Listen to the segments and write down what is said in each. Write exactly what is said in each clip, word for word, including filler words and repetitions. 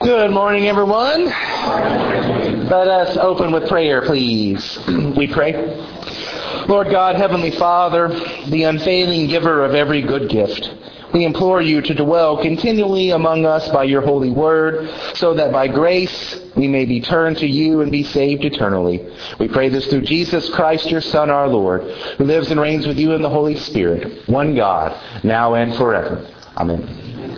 Good morning, everyone. Let us open with prayer, please. We pray. Lord God, Heavenly Father, the unfailing giver of every good gift, we implore you to dwell continually among us by your holy word, so that by grace we may be turned to you and be saved eternally. We pray this through Jesus Christ, your Son, our Lord, who lives and reigns with you in the Holy Spirit, one God, now and forever. Amen.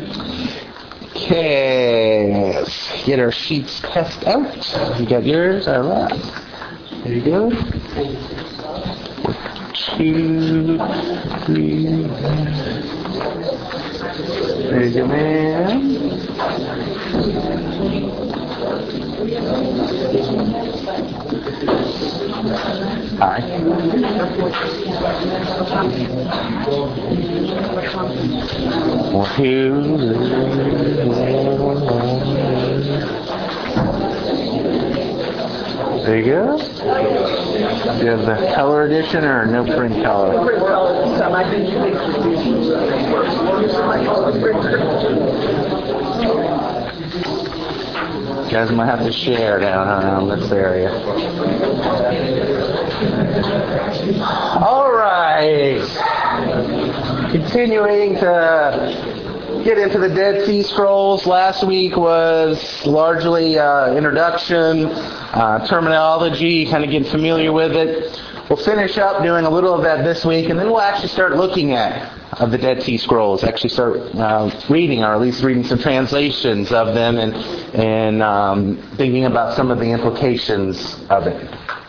Okay, let's get our sheets passed out. You got yours? All right. There you go. Two, three. There's your man. Hi. One, two. There you go. Do you have the color edition or no print color? You guys might have to share down around this area. All right. Continuing to get into the Dead Sea Scrolls. Last week was largely uh, introduction, uh, terminology, kind of getting familiar with it. We'll finish up doing a little of that this week, and then we'll actually start looking at of the Dead Sea Scrolls. Actually start uh, reading, or at least reading some translations of them, and and um, thinking about some of the implications of it.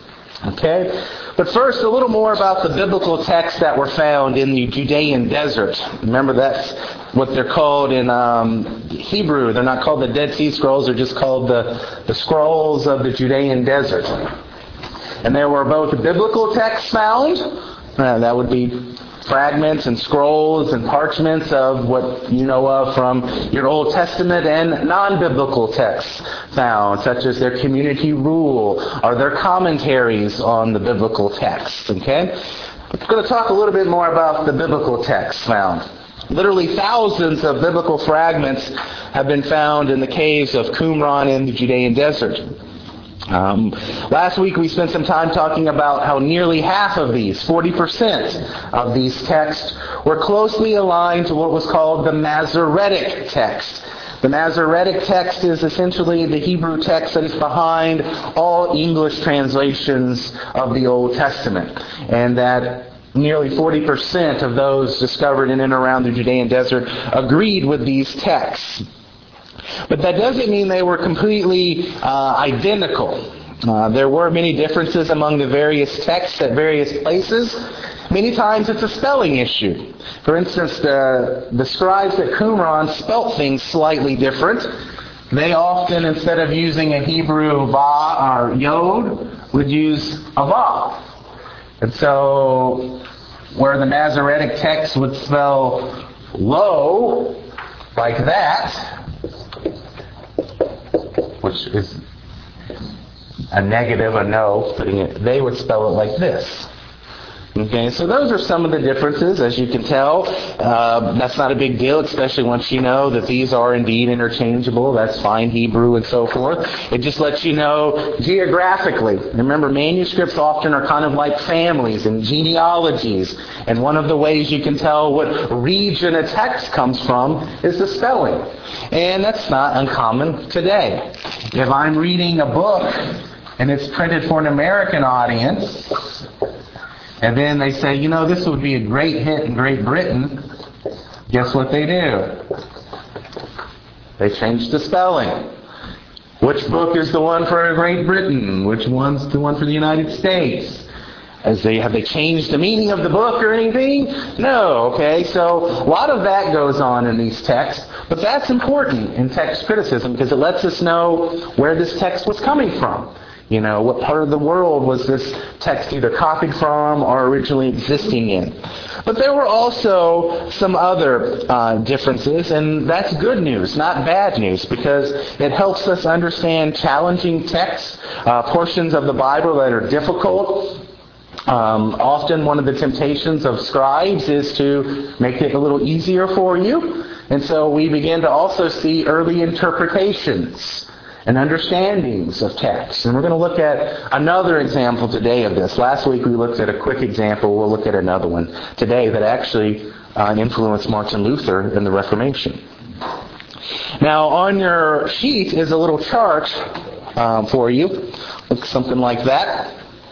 Okay? But first, a little more about the biblical texts that were found in the Judean desert. Remember, that's what they're called in um, Hebrew. They're not called the Dead Sea Scrolls. They're just called the, the Scrolls of the Judean desert. And there were both biblical texts found. Uh, that would be fragments and scrolls and parchments of what you know of from your Old Testament, and non-biblical texts found, such as their community rule or their commentaries on the biblical text. Okay? We're going to talk a little bit more about the biblical texts found. Literally thousands of biblical fragments have been found in the caves of Qumran in the Judean desert. Um, last week we spent some time talking about how nearly half of these, forty percent of these texts, were closely aligned to what was called the Masoretic text. The Masoretic text is essentially the Hebrew text that is behind all English translations of the Old Testament. And that nearly forty percent of those discovered in and around the Judean desert agreed with these texts. But that doesn't mean they were completely uh, identical. Uh, there were many differences among the various texts at various places. Many times it's a spelling issue. For instance, the, the scribes at Qumran spelt things slightly different. They often, instead of using a Hebrew va or yod, would use a vav. And so, where the Masoretic text would spell lo like that, which is a negative, a no, putting it, they would spell it like this. Okay, so those are some of the differences, as you can tell. Uh, that's not a big deal, especially once you know that these are indeed interchangeable. That's fine Hebrew and so forth. It just lets you know geographically. Remember, manuscripts often are kind of like families and genealogies. And one of the ways you can tell what region a text comes from is the spelling. And that's not uncommon today. If I'm reading a book and it's printed for an American audience, and then they say, you know, this would be a great hit in Great Britain, guess what they do? They change the spelling. Which book is the one for Great Britain? Which one's the one for the United States? As they have they changed the meaning of the book or anything? No, okay? So a lot of that goes on in these texts, but that's important in text criticism because it lets us know where this text was coming from. You know, what part of the world was this text either copied from or originally existing in. But there were also some other uh, differences, and that's good news, not bad news, because it helps us understand challenging texts, uh, portions of the Bible that are difficult. Um, often one of the temptations of scribes is to make it a little easier for you. And so we begin to also see early interpretations and understandings of text. And we're going to look at another example today of this. Last week we looked at a quick example. We'll look at another one today that actually uh, influenced Martin Luther in the Reformation. Now on your sheet is a little chart um, for you. Looks something like that.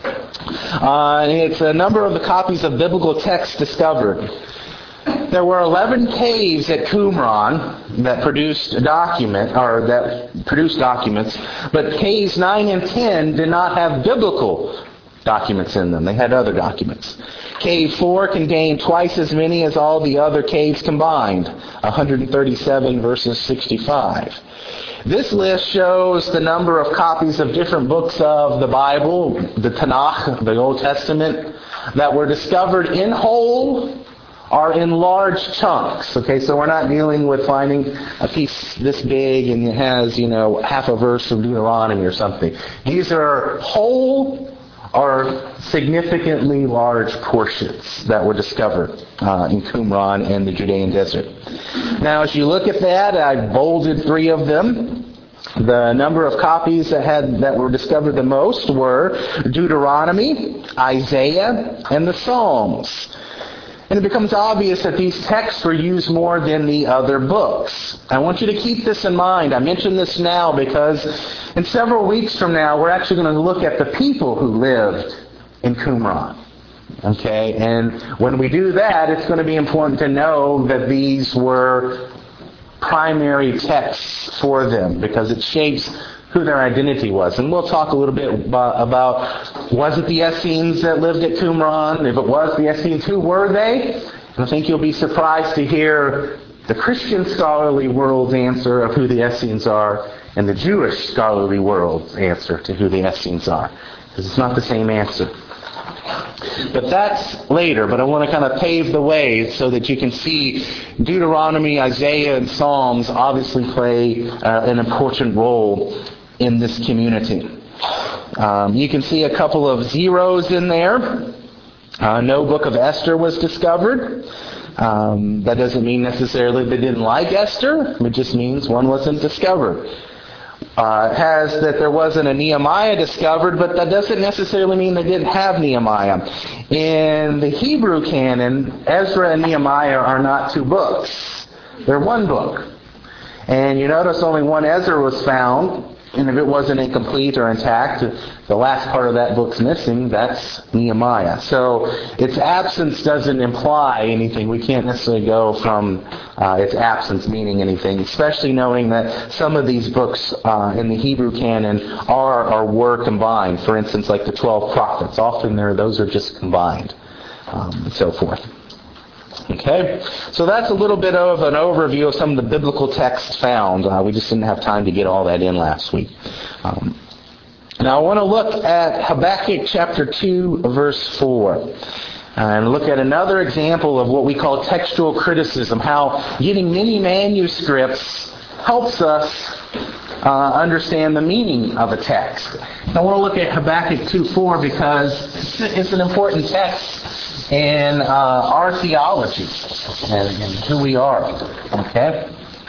Uh, it's a number of the copies of biblical texts discovered. There were eleven caves at Qumran that produced a document, or that produced documents, but caves nine and ten did not have biblical documents in them. They had other documents. Cave four contained twice as many as all the other caves combined, one hundred thirty-seven versus sixty-five. This list shows the number of copies of different books of the Bible, the Tanakh, the Old Testament, that were discovered in whole or in large chunks. Okay, so we're not dealing with finding a piece this big and it has, you know, half a verse from Deuteronomy or something. These are whole or significantly large portions that were discovered uh, in Qumran and the Judean desert. Now, as you look at that, I bolded three of them. The number of copies that had that were discovered the most were Deuteronomy, Isaiah, and the Psalms. And it becomes obvious that these texts were used more than the other books. I want you to keep this in mind. I mention this now because in several weeks from now, we're actually going to look at the people who lived in Qumran. Okay? And when we do that, it's going to be important to know that these were primary texts for them because it shapes who their identity was. And we'll talk a little bit about, about was it the Essenes that lived at Qumran? If it was the Essenes, who were they? And I think you'll be surprised to hear the Christian scholarly world's answer of who the Essenes are and the Jewish scholarly world's answer to who the Essenes are. Because it's not the same answer. But that's later, but I want to kind of pave the way so that you can see Deuteronomy, Isaiah, and Psalms obviously play uh, an important role in this community. Um, you can see a couple of zeros in there. Uh, no book of Esther was discovered. Um, that doesn't mean necessarily they didn't like Esther. It just means one wasn't discovered. Uh, it has that there wasn't a Nehemiah discovered, but that doesn't necessarily mean they didn't have Nehemiah. In the Hebrew canon, Ezra and Nehemiah are not two books. They're one book. And you notice only one Ezra was found, and if it wasn't incomplete or intact, the last part of that book's missing, that's Nehemiah. So its absence doesn't imply anything. We can't necessarily go from uh, its absence meaning anything, especially knowing that some of these books uh, in the Hebrew canon are or were combined. For instance, like the twelve prophets. Often there, those are just combined, um, and so forth. Okay, so that's a little bit of an overview of some of the biblical texts found. Uh, we just didn't have time to get all that in last week. Um, now I want to look at Habakkuk chapter two, verse four. And look at another example of what we call textual criticism, how getting many manuscripts helps us uh, understand the meaning of a text. I want to look at Habakkuk two four because it's an important text in uh, our theology and, and who we are. Okay?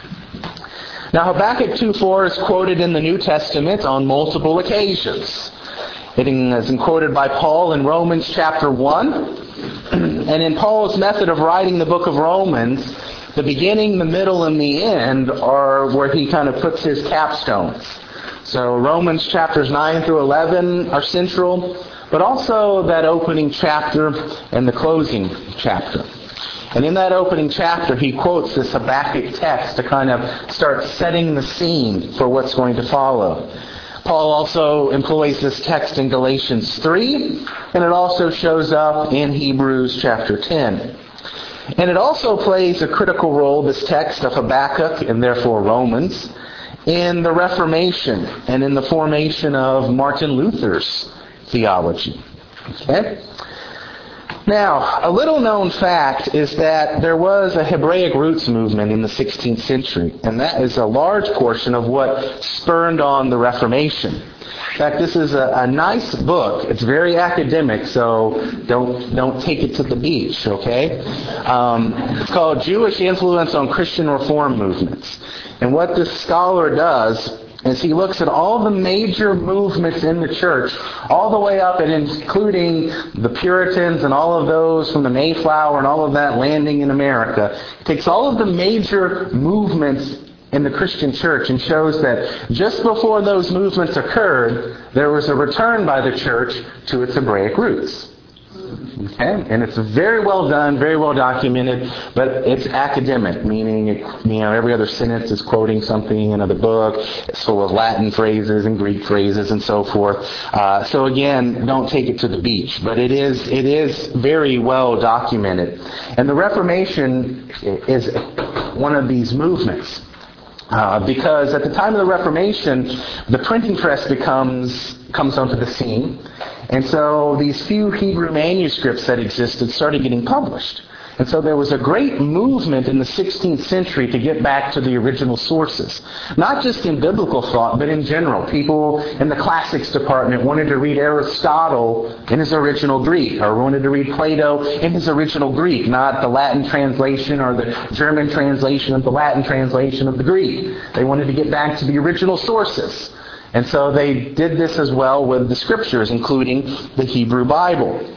Now Habakkuk two four is quoted in the New Testament on multiple occasions. It is quoted by Paul in Romans chapter one. And in Paul's method of writing the book of Romans, the beginning, the middle, and the end are where he kind of puts his capstones. So Romans chapters nine through eleven are central, but also that opening chapter and the closing chapter. And in that opening chapter, he quotes this Habakkuk text to kind of start setting the scene for what's going to follow. Paul also employs this text in Galatians three, and it also shows up in Hebrews chapter ten. And it also plays a critical role, this text of Habakkuk, and therefore Romans, in the Reformation and in the formation of Martin Luther's theology. Okay? Now, a little known fact is that there was a Hebraic roots movement in the sixteenth century, and that is a large portion of what spurred on the Reformation. In fact, this is a, a nice book. It's very academic, so don't don't take it to the beach, okay? Um, it's called Jewish Influence on Christian Reform Movements. And what this scholar does is he looks at all the major movements in the church, all the way up and including the Puritans and all of those from the Mayflower and all of that landing in America. He takes all of the major movements in the Christian church and shows that just before those movements occurred, there was a return by the church to its Hebraic roots. Okay? And it's very well done, very well documented, but it's academic, meaning it, you know, every other sentence is quoting something in the book. It's full of Latin phrases and Greek phrases and so forth. Uh, so again, don't take it to the beach, but it is it is very well documented. And the Reformation is one of these movements. Uh, because at the time of the Reformation, the printing press becomes comes onto the scene. And so these few Hebrew manuscripts that existed started getting published. And so there was a great movement in the sixteenth century to get back to the original sources. Not just in biblical thought, but in general. People in the classics department wanted to read Aristotle in his original Greek, or wanted to read Plato in his original Greek, not the Latin translation or the German translation of the Latin translation of the Greek. They wanted to get back to the original sources. And so they did this as well with the Scriptures, including the Hebrew Bible.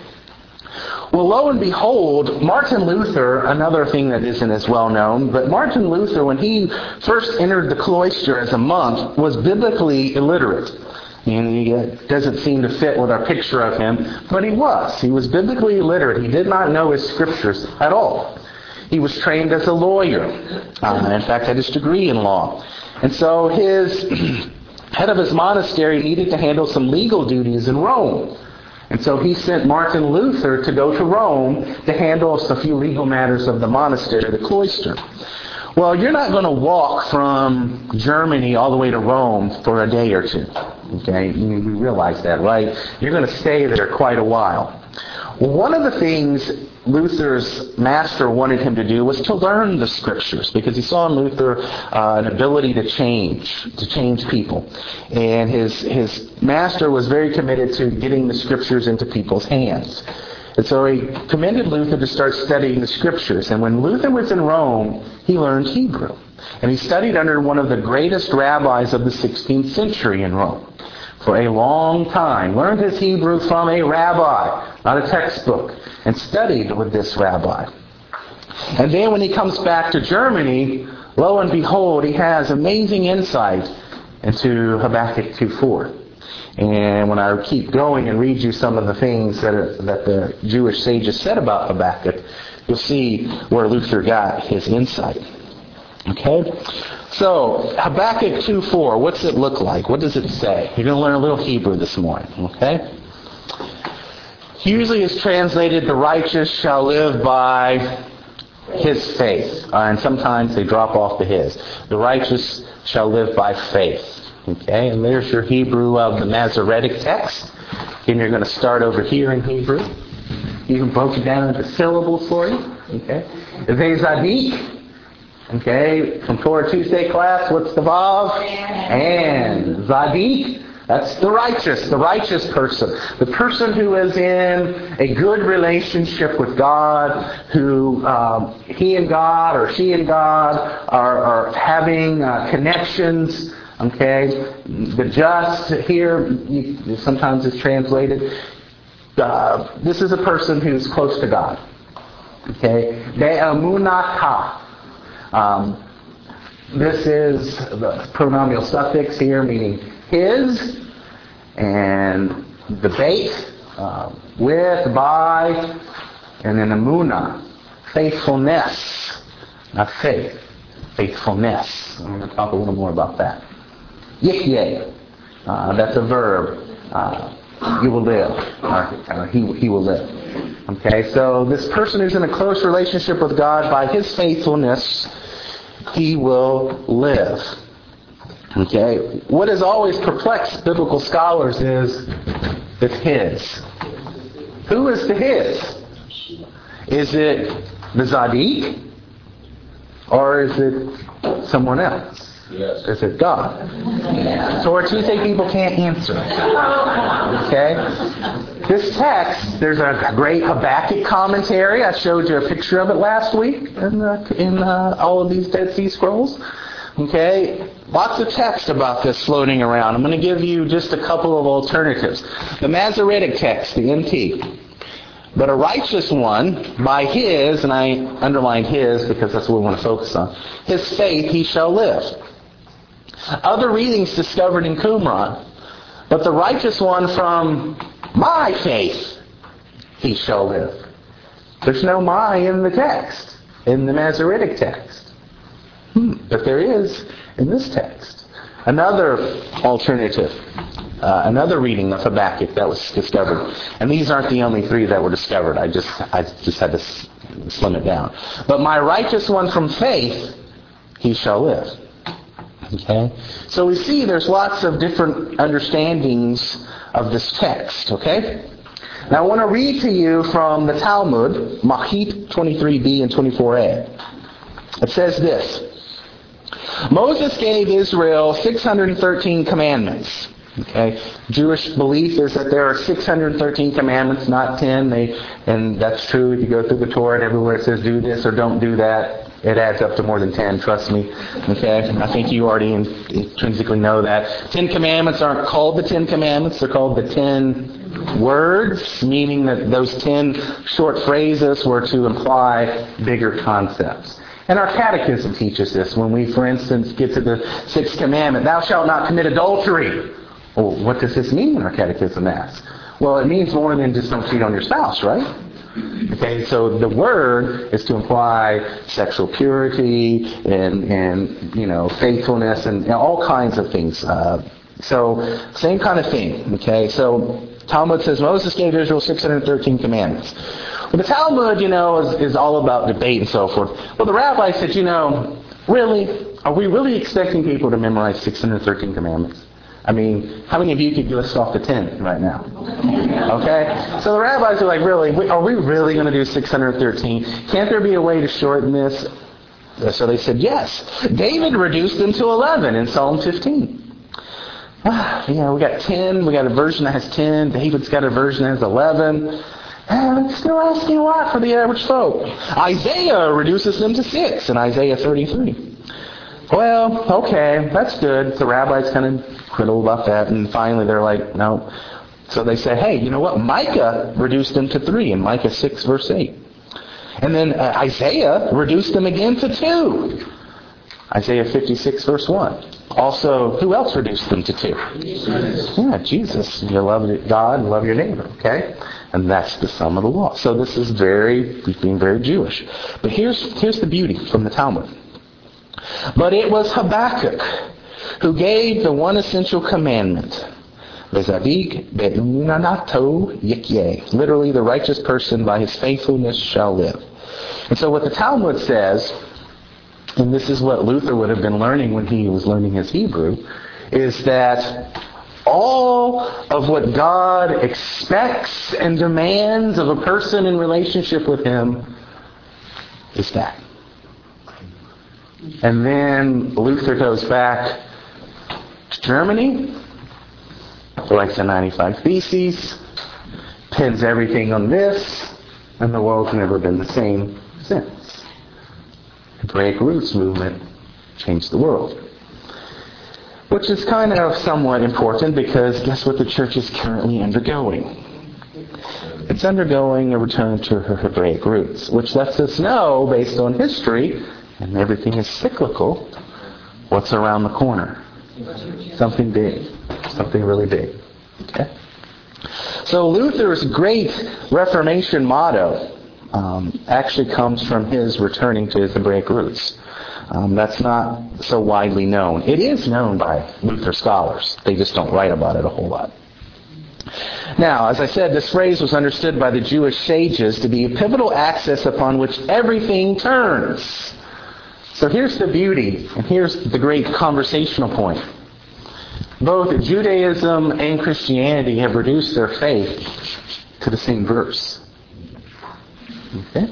Well, lo and behold, Martin Luther, another thing that isn't as well known, but Martin Luther, when he first entered the cloister as a monk, was biblically illiterate. And it doesn't seem to fit with our picture of him, but he was. He was biblically illiterate. He did not know his Scriptures at all. He was trained as a lawyer. Uh, in fact, had his degree in law. And so his head of his monastery needed to handle some legal duties in Rome. And so he sent Martin Luther to go to Rome to handle a few legal matters of the monastery, the cloister. Well, you're not going to walk from Germany all the way to Rome for a day or two. Okay, you realize that, right? You're going to stay there quite a while. Well, one of the things Luther's master wanted him to do was to learn the Scriptures, because he saw in Luther uh, an ability to change, to change people. And his his master was very committed to getting the Scriptures into people's hands. And so he commended Luther to start studying the Scriptures. And when Luther was in Rome, he learned Hebrew. And he studied under one of the greatest rabbis of the sixteenth century in Rome for a long time. Learned his Hebrew from a rabbi, not a textbook, and studied with this rabbi. And then when he comes back to Germany, lo and behold, he has amazing insight into Habakkuk two four. And when I keep going and read you some of the things that are, that the Jewish sages said about Habakkuk, you'll see where Luther got his insight. Okay? So, Habakkuk two four, what's it look like? What does it say? You're going to learn a little Hebrew this morning. Okay? Usually it's translated, the righteous shall live by his faith. Uh, and sometimes they drop off the his. The righteous shall live by faith. Okay, and there's your Hebrew of the Masoretic text. And you're going to start over here in Hebrew. Even broke it down into syllables for you. Okay. Zadik. Okay, from Torah Tuesday class, what's the Vav? And Zadik. That's the righteous, the righteous person. The person who is in a good relationship with God, who um, he and God or she and God are, are having uh, connections. Okay, the just here you, sometimes is translated. Uh, this is a person who's close to God. Okay, De'emunatah. Um, this is the pronominal suffix here, meaning his, and the bait, uh, with, by, and then emunah, faithfulness, not faith, faithfulness. I'm going to talk a little more about that. Yihyeh, uh, that's a verb. Uh, you will live, or, or he, he will live. Okay, so this person who's in a close relationship with God, by his faithfulness, he will live. Okay, what has always perplexed biblical scholars is the his. Who is the his? Is it the Zadik? Or is it someone else? Yes. Is it God? So our Tuesday people can't answer. Okay? This text, there's a great Habakkuk commentary. I showed you a picture of it last week in, the, in uh, all of these Dead Sea Scrolls. Okay? Lots of text about this floating around. I'm going to give you just a couple of alternatives. The Masoretic text, the M T. But a righteous one, by his, and I underlined his because that's what we want to focus on, his faith he shall live. Other readings discovered in Qumran. But the righteous one from my faith he shall live. There's no my in the text, in the Masoretic text. Hmm. But there is in this text. Another alternative. Uh, another reading of Habakkuk that was discovered. And these aren't the only three that were discovered. I just I just had to s- slim it down. But my righteous one from faith, he shall live. Okay? So we see there's lots of different understandings of this text. Okay? Now I want to read to you from the Talmud, Machit twenty-three b and twenty-four a. It says this. Moses gave Israel six hundred thirteen commandments. Okay, Jewish belief is that there are six hundred thirteen commandments, not ten. They, and that's true. If you go through the Torah, and everywhere it says do this or don't do that, it adds up to more than ten. Trust me. Okay, I think you already intrinsically know that. Ten commandments aren't called the Ten Commandments; they're called the Ten Words, meaning that those ten short phrases were to imply bigger concepts. And our catechism teaches this. When we, for instance, get to the sixth commandment, "Thou shalt not commit adultery." Well, what does this mean? Our catechism asks. Well, it means more than just don't cheat on your spouse, right? Okay, so the word is to imply sexual purity and, and you know, faithfulness and, and all kinds of things. Uh, so, same kind of thing. Okay, so Talmud says Moses gave Israel six hundred thirteen commandments. Well, the Talmud, you know, is, is all about debate and so forth. Well, the rabbi said, you know, really, are we really expecting people to memorize six hundred thirteen commandments? I mean, how many of you could list off the ten right now? Okay? So the rabbis are like, really? Are we really going to do six hundred thirteen? Can't there be a way to shorten this? So they said, yes. David reduced them to eleven in Psalm fifteen. Ah, you know, we got ten. We got a version that has ten. David's got a version that has eleven. And it's still asking a lot for the average folk. Isaiah reduces them to six in Isaiah thirty-three. Well, okay, that's good. The rabbis kind of critical about that, and finally they're like, no. So they say, hey, you know what? Micah reduced them to three in Micah six, verse eight. And then uh, Isaiah reduced them again to two. Isaiah fifty-six, verse one. Also, who else reduced them to two? Jesus. Yeah, Jesus. You love God and love your neighbor, okay? And that's the sum of the law. So this is very, being very Jewish. But here's here's the beauty from the Talmud. But it was Habakkuk who gave the one essential commandment. Bezadik be'unanato yikyeh. Literally, the righteous person by his faithfulness shall live. And so what the Talmud says, and this is what Luther would have been learning when he was learning his Hebrew, is that all of what God expects and demands of a person in relationship with him is that. And then Luther goes back to Germany, writes the ninety-five Theses, pins everything on this, and the world's never been the same since. The Hebraic Roots movement changed the world. Which is kind of somewhat important because guess what the church is currently undergoing? It's undergoing a return to her Hebraic roots, which lets us know, based on history, and everything is cyclical, what's around the corner? Something big. Something really big. Okay? So Luther's great Reformation motto um, actually comes from his returning to his Hebraic roots. Um, that's not so widely known. It is known by Luther scholars. They just don't write about it a whole lot. Now, as I said, this phrase was understood by the Jewish sages to be a pivotal axis upon which everything turns. So here's the beauty, and here's the great conversational point. Both Judaism and Christianity have reduced their faith to the same verse. Okay?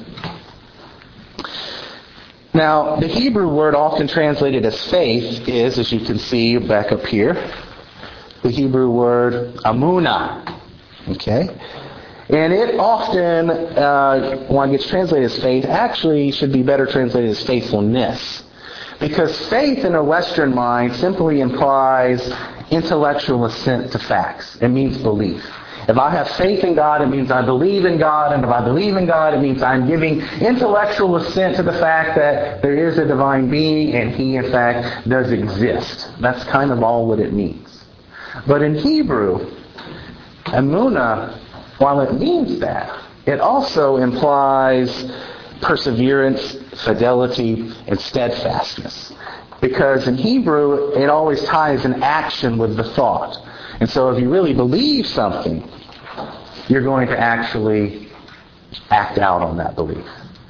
Now, the Hebrew word often translated as faith is, as you can see back up here, the Hebrew word amunah. Okay? And it often, uh, when it gets translated as faith, actually should be better translated as faithfulness. Because faith in a Western mind simply implies intellectual assent to facts. It means belief. If I have faith in God, it means I believe in God. And if I believe in God, it means I'm giving intellectual assent to the fact that there is a divine being and He, in fact, does exist. That's kind of all what it means. But in Hebrew, amunah, while it means that, it also implies perseverance, fidelity, and steadfastness. Because in Hebrew, it always ties an action with the thought. And so if you really believe something, you're going to actually act out on that belief.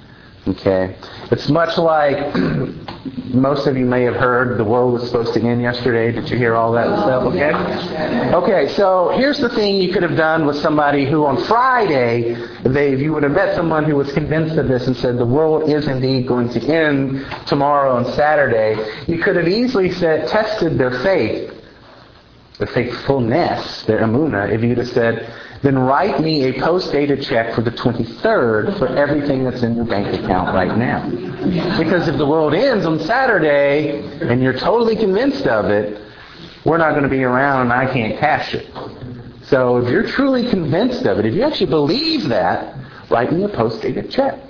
Okay? It's much like, most of you may have heard, the world was supposed to end yesterday. Did you hear all that stuff? Okay? Okay, so here's the thing you could have done with somebody who on Friday, if, they, if you would have met someone who was convinced of this and said the world is indeed going to end tomorrow on Saturday, you could have easily said, tested their faith, their faithfulness, their amunah, if you'd have said, then write me a post-dated check for the twenty-third for everything that's in your bank account right now. Because if the world ends on Saturday and you're totally convinced of it, we're not going to be around and I can't cash it. So if you're truly convinced of it, if you actually believe that, write me a post-dated check.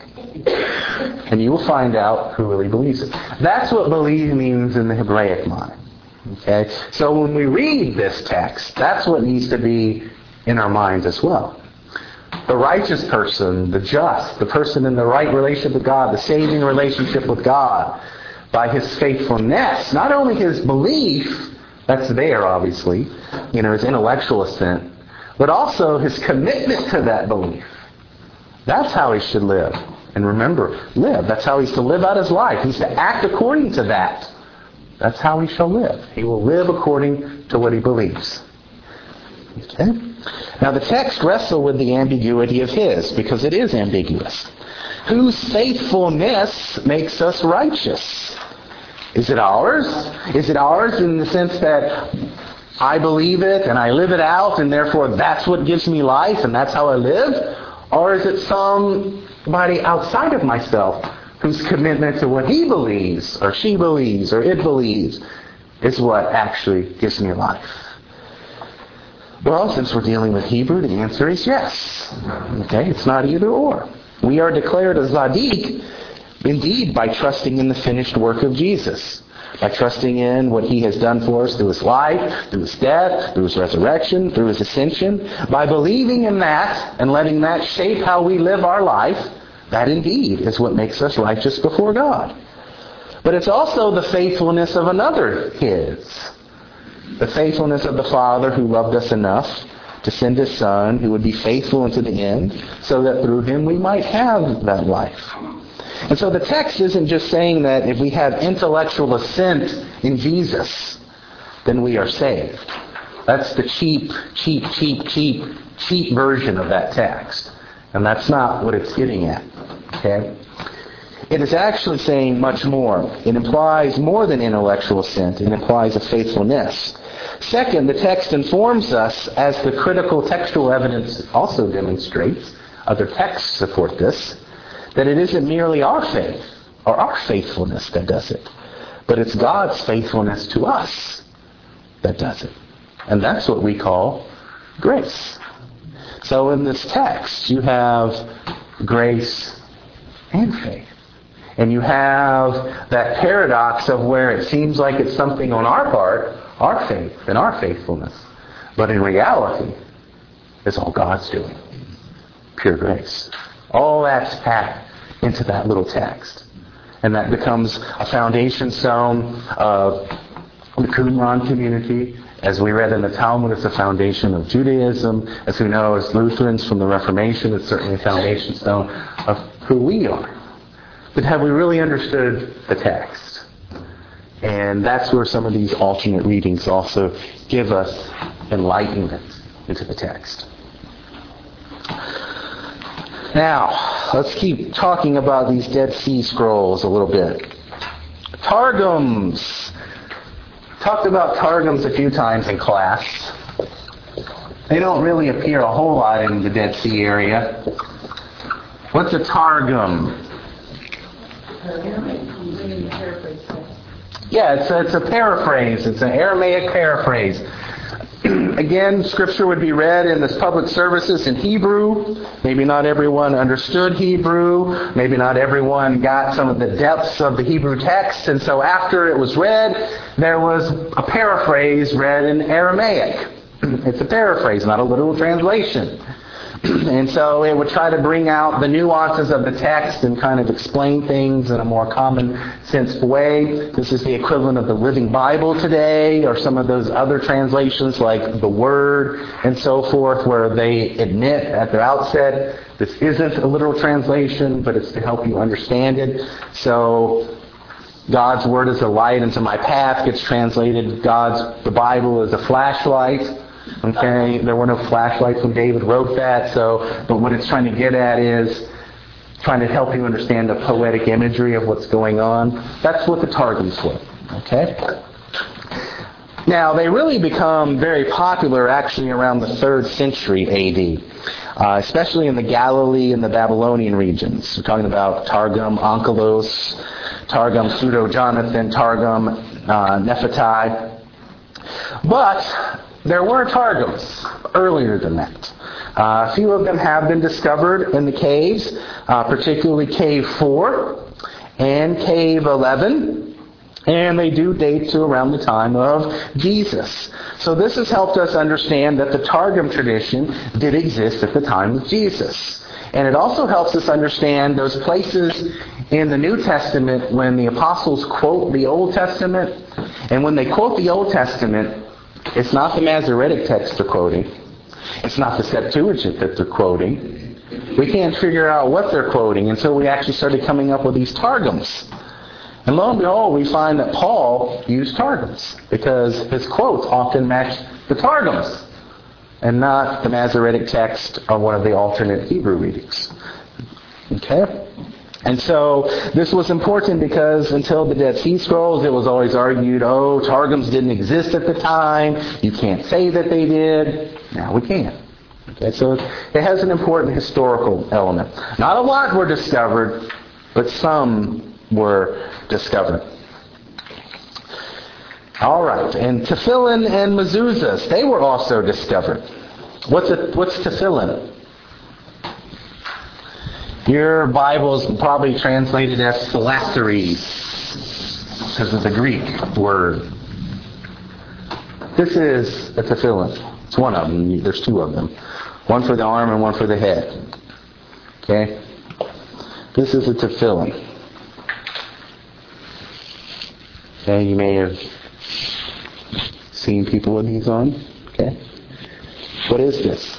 And you will find out who really believes it. That's what believe means in the Hebraic mind. Okay? So when we read this text, that's what needs to be in our minds as well. The righteous person, the just, the person in the right relationship with God, the saving relationship with God, by his faithfulness, not only his belief, that's there obviously, you know, his intellectual assent, but also his commitment to that belief. That's how he should live. And remember, live. That's how he's to live out his life. He's to act according to that. That's how he shall live. He will live according to what he believes. Okay? Now the text wrestle with the ambiguity of his, because it is ambiguous. Whose faithfulness makes us righteous? Is it ours? Is it ours in the sense that I believe it and I live it out and therefore that's what gives me life and that's how I live? Or is it somebody outside of myself whose commitment to what he believes or she believes or it believes is what actually gives me life? Well, since we're dealing with Hebrew, the answer is yes. Okay, it's not either or. We are declared a Zadik, indeed, by trusting in the finished work of Jesus. By trusting in what He has done for us through His life, through His death, through His resurrection, through His ascension. By believing in that and letting that shape how we live our life, that indeed is what makes us righteous before God. But it's also the faithfulness of another His. The faithfulness of the Father who loved us enough to send His Son who would be faithful unto the end so that through Him we might have that life. And so the text isn't just saying that if we have intellectual assent in Jesus, then we are saved. That's the cheap, cheap, cheap, cheap, cheap version of that text. And that's not what it's getting at. Okay? It is actually saying much more. It implies more than intellectual assent. It implies a faithfulness. Second, the text informs us, as the critical textual evidence also demonstrates, other texts support this, that it isn't merely our faith or our faithfulness that does it, but it's God's faithfulness to us that does it. And that's what we call grace. So in this text, you have grace and faith. And you have that paradox of where it seems like it's something on our part, our faith and our faithfulness. But in reality, it's all God's doing. Pure grace. All that's packed into that little text. And that becomes a foundation stone of the Qumran community. As we read in the Talmud, it's a foundation of Judaism. As we know, as Lutherans from the Reformation, it's certainly a foundation stone of who we are. But have we really understood the text? And that's where some of these alternate readings also give us enlightenment into the text. Now, let's keep talking about these Dead Sea Scrolls a little bit. Targums. Talked about Targums a few times in class. They don't really appear a whole lot in the Dead Sea area. What's a Targum? Yeah, it's a, it's a paraphrase. It's an Aramaic paraphrase. Again, Scripture would be read in this public services in Hebrew. Maybe not everyone understood Hebrew. Maybe not everyone got some of the depths of the Hebrew text. And so after it was read, there was a paraphrase read in Aramaic. It's a paraphrase, not a literal translation. And so it would try to bring out the nuances of the text and kind of explain things in a more common sense way. This is the equivalent of the Living Bible today, or some of those other translations like the Word and so forth, where they admit at their outset this isn't a literal translation, but it's to help you understand it. So God's Word is a light into my path gets translated. God's the Bible is a flashlight. Okay, there were no flashlights when David wrote that, so, but what it's trying to get at is trying to help you understand the poetic imagery of what's going on. That's what the Targums were. Okay? Now, they really become very popular actually around the third century A D, uh, especially in the Galilee and the Babylonian regions. We're talking about Targum Onkelos, Targum Pseudo-Jonathan, Targum uh, Nephi. But there were Targums earlier than that. Uh, a few of them have been discovered in the caves, uh, particularly Cave four and Cave eleven, and they do date to around the time of Jesus. So this has helped us understand that the Targum tradition did exist at the time of Jesus. And it also helps us understand those places in the New Testament when the apostles quote the Old Testament, and when they quote the Old Testament, it's not the Masoretic text they're quoting. It's not the Septuagint that they're quoting. We can't figure out what they're quoting until we actually started coming up with these Targums. And lo and behold, we find that Paul used Targums because his quotes often match the Targums and not the Masoretic text or one of the alternate Hebrew readings. Okay? And so this was important because until the Dead Sea Scrolls, it was always argued, oh, Targums didn't exist at the time. You can't say that they did. Now we can. Okay, so it has an important historical element. Not a lot were discovered, but some were discovered. All right, and tefillin and mezuzahs, they were also discovered. What's a, what's tefillin? Your Bible's probably translated as phylacteries because of the Greek word. This is a tefillin. It's one of them. There's two of them. One for the arm and one for the head. Okay? This is a tefillin. Okay, you may have seen people with these on. Okay? What is this?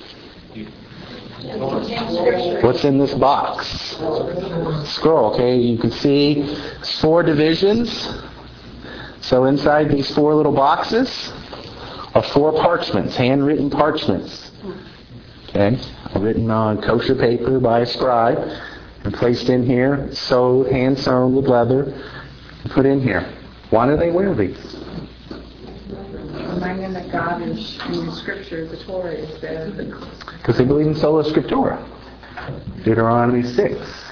What's in this box? Scroll, okay? You can see four divisions. So inside these four little boxes are four parchments, handwritten parchments. Okay? Written on kosher paper by a scribe and placed in here, sewed, hand sewn with leather, and put in here. Why do they wear these? Reminding that God is in the Scripture, the Torah is there. Because they believe in sola scriptura. Deuteronomy six.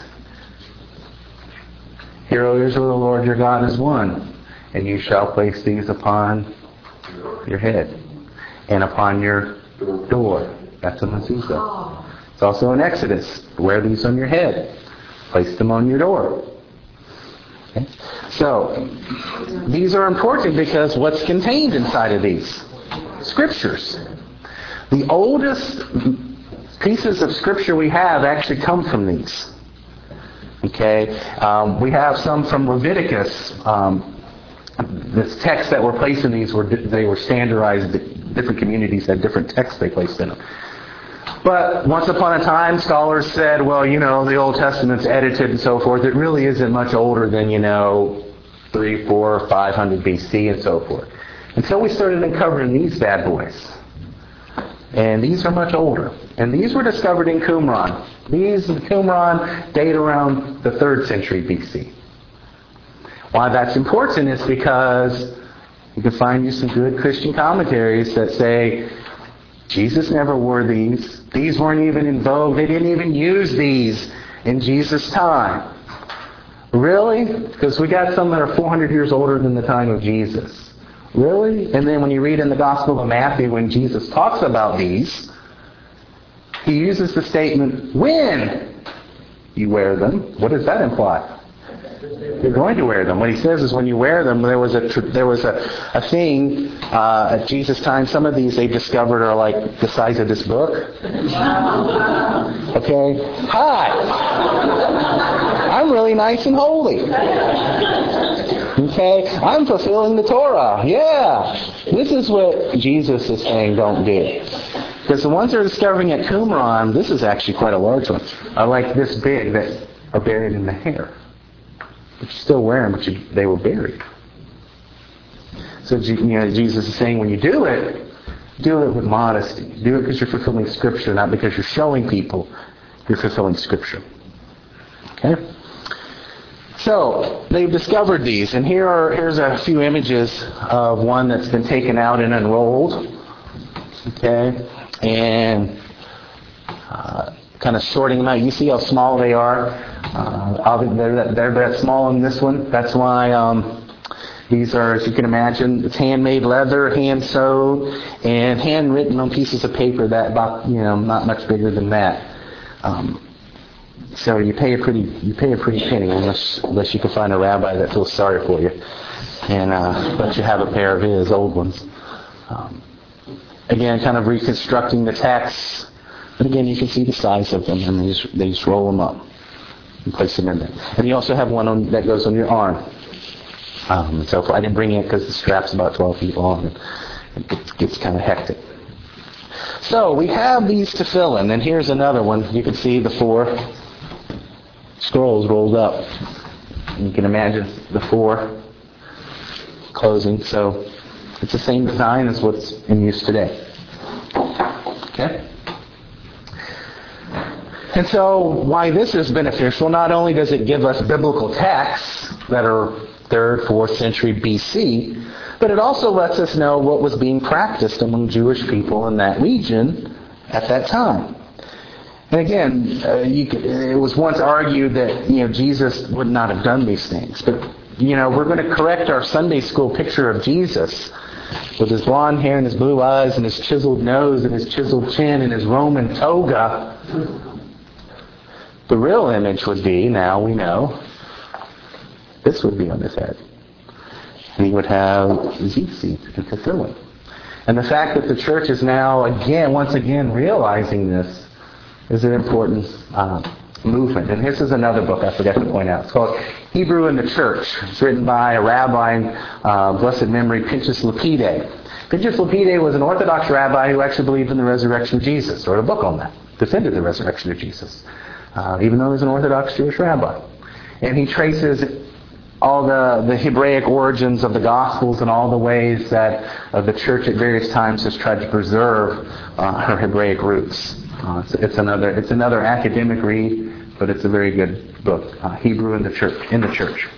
Hear, O Israel, the Lord your God is one, and you shall place these upon your head and upon your door. That's a mezuzah. It's also in Exodus. Wear these on your head. Place them on your door. Okay? So, these are important because what's contained inside of these? Scriptures. The oldest pieces of Scripture we have actually come from these. Okay? Um, we have some from Leviticus. Um, this text that were placed in these, were they were standardized. Different communities had different texts they placed in them. But once upon a time, scholars said, well, you know, the Old Testament's edited and so forth. It really isn't much older than, you know, three, four, five hundred B C and so forth. Until we started uncovering these bad boys. And these are much older. And these were discovered in Qumran. These in Qumran date around the third century B C. Why that's important is because you can find you some good Christian commentaries that say Jesus never wore these. These weren't even in vogue. They didn't even use these in Jesus' time. Really? Because we got some that are four hundred years older than the time of Jesus. Really? And then when you read in the Gospel of Matthew, when Jesus talks about these, he uses the statement, when you wear them. What does that imply? You're going to wear them. What he says is when you wear them, there was a there was a, a thing uh, at Jesus' time. Some of these they discovered are like the size of this book. Okay? Hi! I'm really nice and holy. Okay? I'm fulfilling the Torah. Yeah! This is what Jesus is saying don't do. Because the ones they're discovering at Qumran, this is actually quite a large one, are like this big that are buried in the hair. But you still wear them, but you, they were buried. So you know, Jesus is saying when you do it, do it with modesty. Do it because you're fulfilling Scripture, not because you're showing people you're fulfilling Scripture. Okay? So, they've discovered these, and here are here's a few images of one that's been taken out and unrolled. Okay? And uh, kind of sorting them out. You see how small they are. Uh, they're, that, they're that small in this one. That's why um, these are, as you can imagine, it's handmade leather, hand sewed, and handwritten on pieces of paper that about you know not much bigger than that. Um, so you pay a pretty you pay a pretty penny unless unless you can find a rabbi that feels sorry for you and uh, let you have a pair of his old ones. Um, again, kind of reconstructing the text. But again, you can see the size of them, and they just, they just roll them up and place them in there. And you also have one on, that goes on your arm. Um, and so forth. I didn't bring it because the strap's about twelve feet long, and it gets, gets kind of hectic. So we have these to fill in, and here's another one. You can see the four scrolls rolled up. You can imagine the four closing. So it's the same design as what's in use today. Okay? And so why this is beneficial, not only does it give us biblical texts that are third, fourth century B C, but it also lets us know what was being practiced among Jewish people in that region at that time. And again, uh, you could, it was once argued that you know Jesus would not have done these things. But you know we're going to correct our Sunday school picture of Jesus with his blonde hair and his blue eyes and his chiseled nose and his chiseled chin and his Roman toga. The real image would be, now we know, this would be on his head. And he would have tzitzit and tefillin. And the fact that the church is now, again, once again, realizing this is an important uh, movement. And this is another book I forgot to point out. It's called Hebrew in the Church. It's written by a rabbi in uh, blessed memory, Pinchas Lapide. Pinchas Lapide was an Orthodox rabbi who actually believed in the resurrection of Jesus, wrote a book on that, defended the resurrection of Jesus. Uh, even though he's an Orthodox Jewish rabbi. And he traces all the, the Hebraic origins of the Gospels and all the ways that uh, the church at various times has tried to preserve uh, her Hebraic roots. Uh, it's, it's another it's another academic read, but it's a very good book, uh, Hebrew in the Church. In the Church.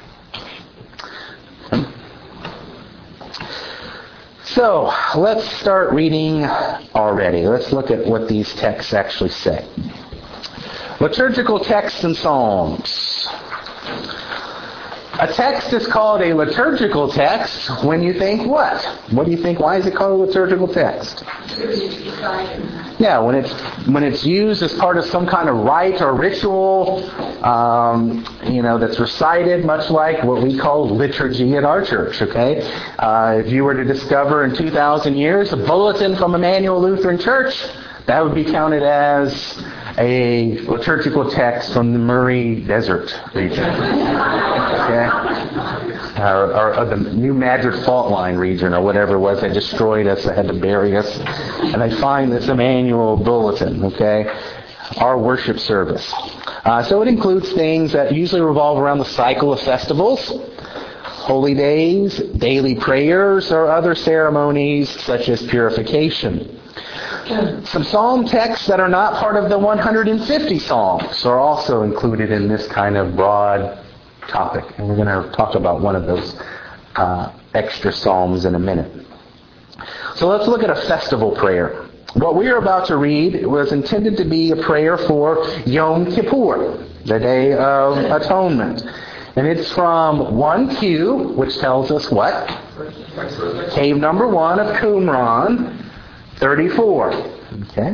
So let's start reading already. Let's look at what these texts actually say. Liturgical texts and psalms. A text is called a liturgical text when you think what? What do you think? Why is it called a liturgical text? Yeah, when it's when it's used as part of some kind of rite or ritual, um, you know, that's recited, much like what we call liturgy at our church. Okay, uh, if you were to discover in two thousand years a bulletin from Emmanuel Lutheran Church, that would be counted as a liturgical text from the Murray Desert region. Okay? Or, or, or the New Madrid Fault Line region, or whatever it was. They destroyed us. They had to bury us. And they find this Emmanuel bulletin, okay? Our worship service. Uh, so it includes things that usually revolve around the cycle of festivals, holy days, daily prayers, or other ceremonies such as purification. Some psalm texts that are not part of the one hundred fifty psalms are also included in this kind of broad topic. And we're going to talk about one of those uh, extra psalms in a minute. So let's look at a festival prayer. What we are about to read was intended to be a prayer for Yom Kippur, the Day of Atonement. And it's from one Q, which tells us what? Cave number one of Qumran, thirty-four. Okay.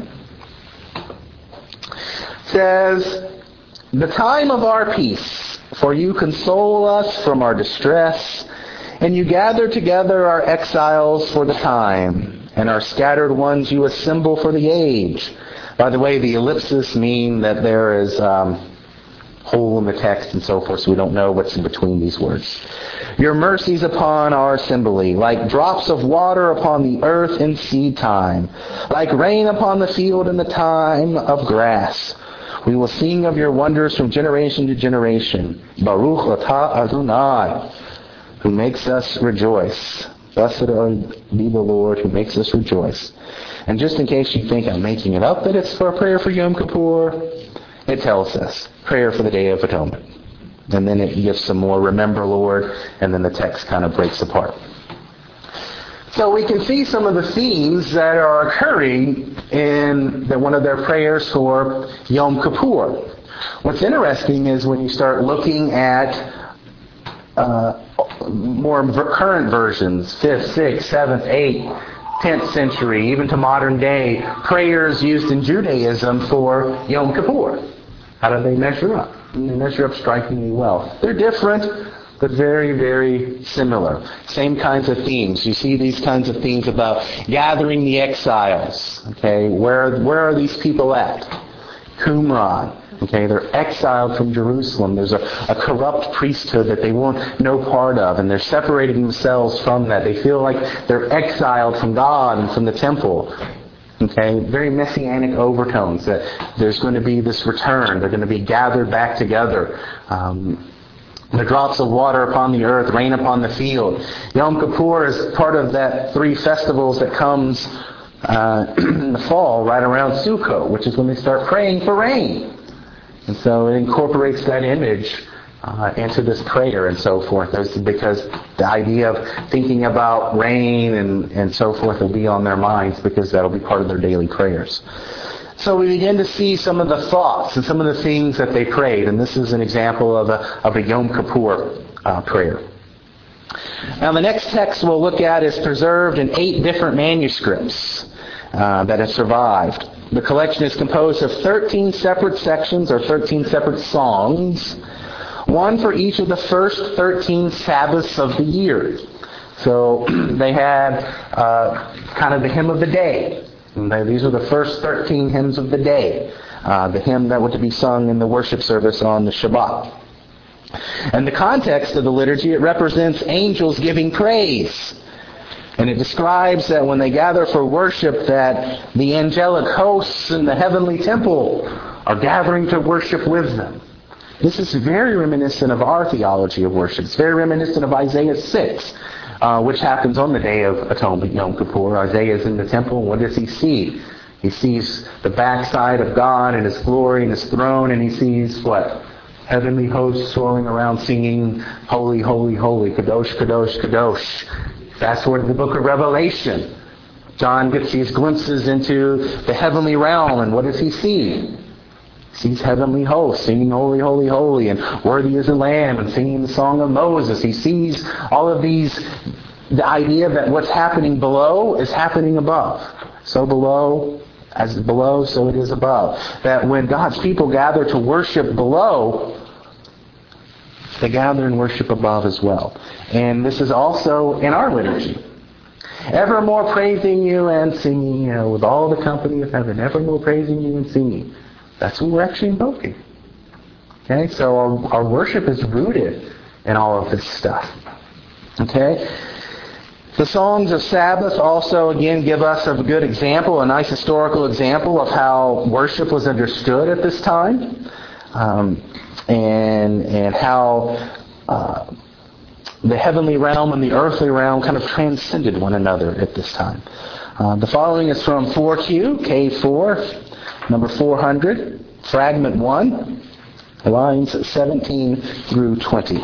It says, "The time of our peace, for you console us from our distress, and you gather together our exiles for the time, and our scattered ones you assemble for the age." By the way, the ellipses mean that there is um, hole in the text and so forth, so we don't know what's in between these words. "Your mercies upon our assembly, like drops of water upon the earth in seed time, like rain upon the field in the time of grass. We will sing of your wonders from generation to generation. Baruch atah Adonai, who makes us rejoice. Blessed be the Lord who makes us rejoice." And just in case you think I'm making it up that it's for a prayer for Yom Kippur, it tells us, prayer for the Day of Atonement. And then it gives some more, remember Lord, and then the text kind of breaks apart. So we can see some of the themes that are occurring in the, one of their prayers for Yom Kippur. What's interesting is when you start looking at uh, more current versions, fifth, sixth, seventh, eighth, tenth century, even to modern day, prayers used in Judaism for Yom Kippur. How do they measure up? They measure up strikingly well. They're different, but very, very similar. Same kinds of themes. You see these kinds of themes about gathering the exiles. Okay, where where are these people at? Qumran. Okay, they're exiled from Jerusalem. There's a, a corrupt priesthood that they want no part of, and they're separating themselves from that. They feel like they're exiled from God and from the temple. Okay, very messianic overtones that there's going to be this return. They're going to be gathered back together. Um, the drops of water upon the earth, rain upon the field. Yom Kippur is part of that three festivals that comes uh, in the fall, right around Sukkot, which is when they start praying for rain. And so it incorporates that image uh, into this prayer and so forth, because the idea of thinking about rain and, and so forth will be on their minds, because that'll be part of their daily prayers. So we begin to see some of the thoughts and some of the things that they prayed, and this is an example of a, of a Yom Kippur uh, prayer. Now the next text we'll look at is preserved in eight different manuscripts uh, that have survived. The collection is composed of thirteen separate sections or thirteen separate songs, one for each of the first thirteen Sabbaths of the year. So they had uh, kind of the hymn of the day. And they, these are the first thirteen hymns of the day. Uh, the hymn that was to be sung in the worship service on the Shabbat. And the context of the liturgy, it represents angels giving praise. And it describes that when they gather for worship, that the angelic hosts in the heavenly temple are gathering to worship with them. This is very reminiscent of our theology of worship. It's very reminiscent of Isaiah six, uh, which happens on the Day of Atonement, Yom Kippur. Isaiah is in the temple, and what does he see? He sees the backside of God and His glory and His throne, and he sees what? Heavenly hosts soaring around singing, Holy, Holy, Holy, Kadosh, Kadosh, Kadosh. Fast forward to the book of Revelation. John gets these glimpses into the heavenly realm, and what does he see? He sees heavenly hosts singing Holy, Holy, Holy, and Worthy is the Lamb, and singing the song of Moses. He sees all of these, the idea that what's happening below is happening above. So below, as below, so it is above. That when God's people gather to worship below, they gather and worship above as well. And this is also in our liturgy. Evermore praising you and singing, you know, with all the company of heaven. Evermore praising you and singing. That's what we're actually invoking. Okay, so our, our worship is rooted in all of this stuff. Okay? The songs of Sabbath also, again, give us a good example, a nice historical example of how worship was understood at this time. Um, and and how uh, the heavenly realm and the earthly realm kind of transcended one another at this time. Uh, the following is from four Q, K four, number four hundred, fragment one, lines seventeen through twenty.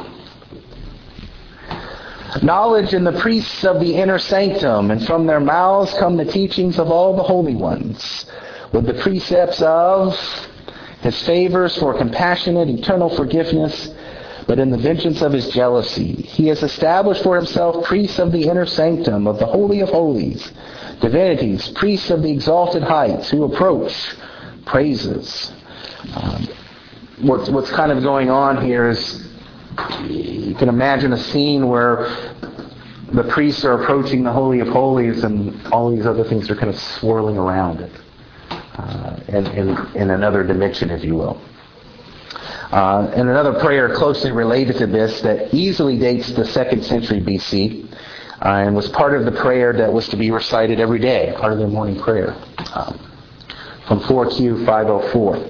Knowledge in the priests of the inner sanctum, and from their mouths come the teachings of all the holy ones, with the precepts of His favors for compassionate, eternal forgiveness, but in the vengeance of His jealousy. He has established for Himself priests of the inner sanctum, of the Holy of Holies, divinities, priests of the exalted heights, who approach praises. Um, what's, what's kind of going on here is, you can imagine a scene where the priests are approaching the Holy of Holies and all these other things are kind of swirling around it. Uh, in, in, in another dimension, if you will. Uh, and another prayer closely related to this that easily dates the second century B C uh, and was part of the prayer that was to be recited every day, part of their morning prayer. Um, from four Q five oh four.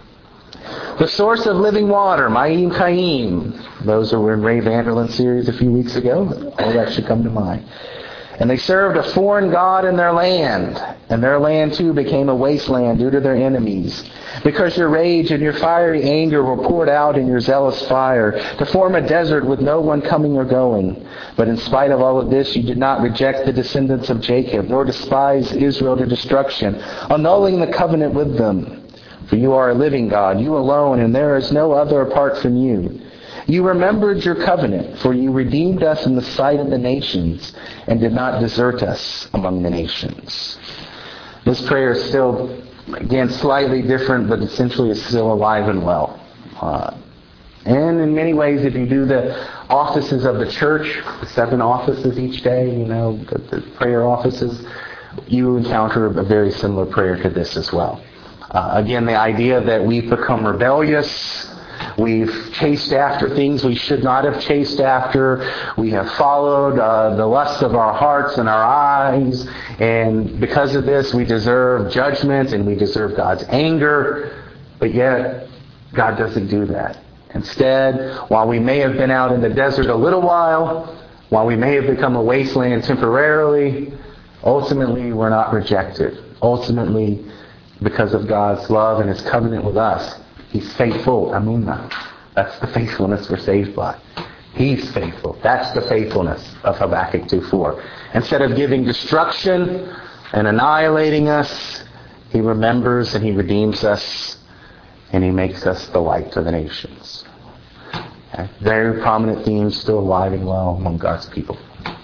The source of living water, Ma'im Chaim. Those who were in Ray Vanderland's series a few weeks ago, all that should come to mind. And they served a foreign god in their land, and their land too became a wasteland due to their enemies, because your rage and your fiery anger were poured out in your zealous fire, to form a desert with no one coming or going. But in spite of all of this, you did not reject the descendants of Jacob, nor despise Israel to destruction, annulling the covenant with them. For you are a living God, you alone, and there is no other apart from you. You remembered your covenant, for you redeemed us in the sight of the nations, and did not desert us among the nations. This prayer is still, again, slightly different, but essentially is still alive and well. Uh, and in many ways, if you do the offices of the church, the seven offices each day, you know, the, the prayer offices, you encounter a very similar prayer to this as well. Uh, again, the idea that we've become rebellious, we've chased after things we should not have chased after, we have followed uh, the lusts of our hearts and our eyes, and because of this we deserve judgment and we deserve God's anger, but yet God doesn't do that. Instead, while we may have been out in the desert a little while, while we may have become a wasteland temporarily, ultimately we're not rejected. Ultimately, because of God's love and His covenant with us, He's faithful. Amunah. That's the faithfulness we're saved by. He's faithful. That's the faithfulness of Habakkuk two four. Instead of giving destruction and annihilating us, He remembers and He redeems us, and He makes us the light to the nations. Okay. Very prominent themes still alive and well among God's people.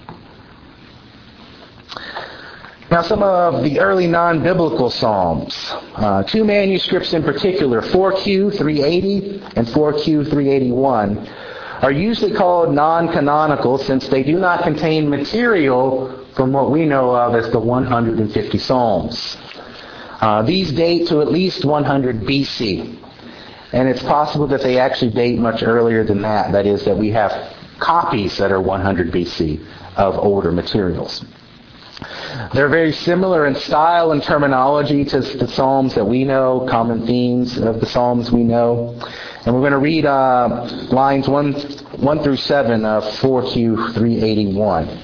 Now, some of the early non-biblical psalms, uh, two manuscripts in particular, four Q three eighty and four Q three eighty-one, are usually called non-canonical since they do not contain material from what we know of as the one hundred fifty psalms. Uh, these date to at least one hundred B C, and it's possible that they actually date much earlier than that. That is, that we have copies that are one hundred B C of older materials. They're very similar in style and terminology to the Psalms that we know, common themes of the Psalms we know. And we're going to read uh, lines one, one through seven of four Q three eighty-one.